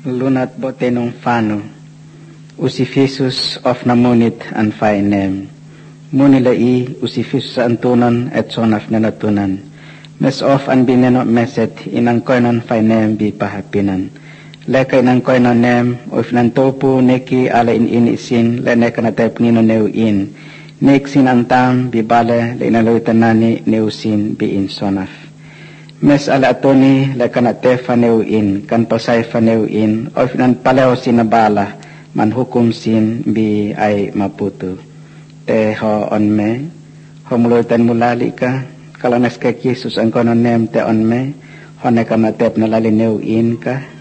Lunat botenong fano, usifisus of namunit and fainem. Munilai usifisus antunan et sonaf nanatunan. Mes of an binenok meset inang koinan fainem bi pahapinan. Leka inang koinan nem of nantopu neki ala in isin le neka natep nino neu in. Nek sin antam bi bale le inaloitanani neusin bi in sonaf. Mes ala atoni le kanate faneu in kan pasay faneu in of nan paleo sinabala man hukum sin bi ay maputu te ho onme homulutan mulali ka kalanas ka Jesus ang kono nem te onme ho ne kanate na lalineu in ka